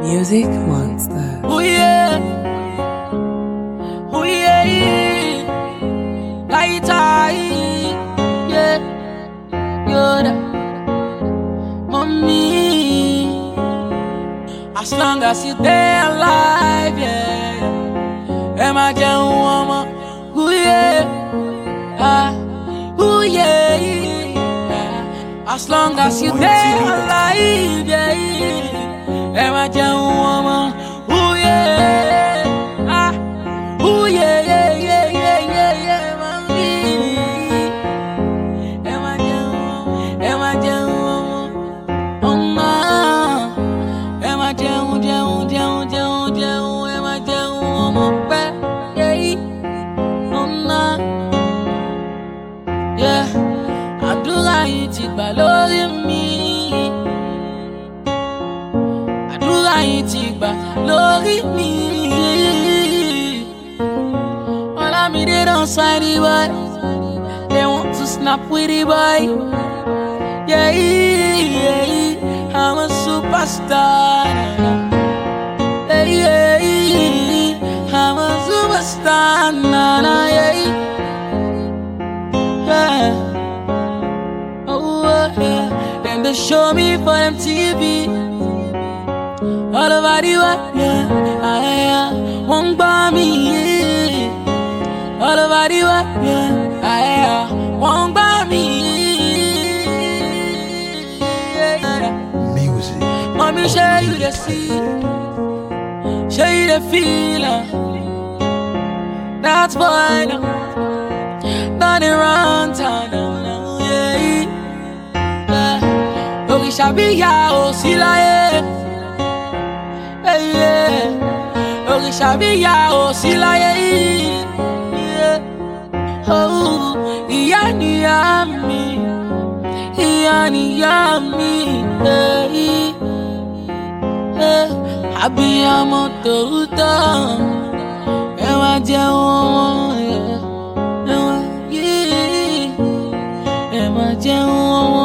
Music Monster. Oh yeah, oh yeah, light yeah, Yoda, mommy. As long as you stay alive, yeah, am I just woman? Oh yeah, oh yeah, as long as you stay alive, yeah, am I just woman? Oh yeah, oh yeah, yeah, yeah, yeah, yeah, yeah, mommy. Am I just woman? Oh no. Am I just woman? Yeah, oh no. Yeah, àdúrà yìí ti gbà lórí mi. Àdúrà yìí ti gbà lórí mi. Olamide don't sign the boy. They want to snap with the boy. Yeah, yeah, I'm a superstar. Yeah, yeah, I'm a superstar. Nah, nah, yeah. Yeah. Oh, yeah. Then they show me for them TV. All over the world, yeah. Won't buy me, yeah. All over the world, yeah. Won't buy me, yeah. Music. Mommy, show you the see, show you the feeling. That's why now. Turn it round, turn around, yeah. Orisha biya osila, yeah. Orisha biya osila, yeah. Oh, iya ni yami, yeah. Abiyamo tòótọ́, ẹ wá jẹ́ wọn, yeah. Am I down?